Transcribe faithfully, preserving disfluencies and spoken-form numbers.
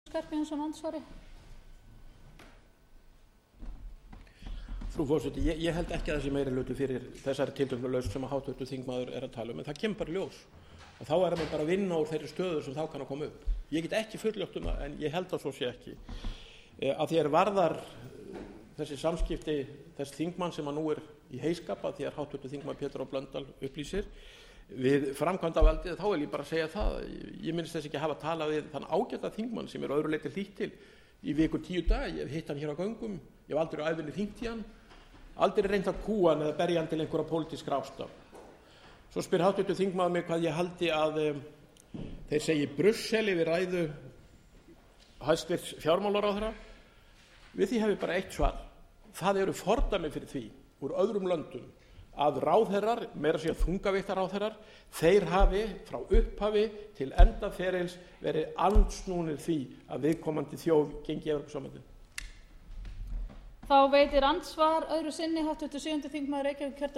Skarphéðinsson andsvari. Frú forseti, ég, ég held ekki að þessi meiri hluti fyrir þessari tiltökum lausn sem að háttvirtur þingmaður er að tala um, en það kemur bara í ljós og þá er hann bara að vinna úr þeirri stöðu sem þá kann að koma upp. Ég get ekki fulljótt um það, en ég held að svo sé ekki. E, að því er varðar þessi samskipti þess þingmann sem að nú er í heiskap, að því er háttvirtur þingmaður Pétur H. Blöndal upplýsir við framkvæmdavaldið, þá vil ég bara segja það, ég minnst þess ekki að hafa talað við þann ágæta þingmann sem er öðru leyti hlýtt til í viku tíu dag. Ég hef hitt hann hér á göngum, ég hef aldrei á ævinni hringt í hann, aldrei reynt að kúa hann eða berja hann til einhverja pólitískra ásta. Svo spyr háttvirtur þingmaður mig hvað ég haldi að um, þeir segi Brussel yfir ræðu hæstvirts fjármálaráðherra. Við því hef ég bara eitt svar. Það eru fordæmi fyrir því úr öðrum löndum að ráðherrar, meira að segja þungavíktarráðherrar, þeir hafi frá upphafi til endaferils verið andsnúnir því að viðkomandi þjóð gengi Evrópusambandið. Þá veitir andsvar öðru sinni háttvirtur sjöundi þingmaður Reykjavíkurkjördæmis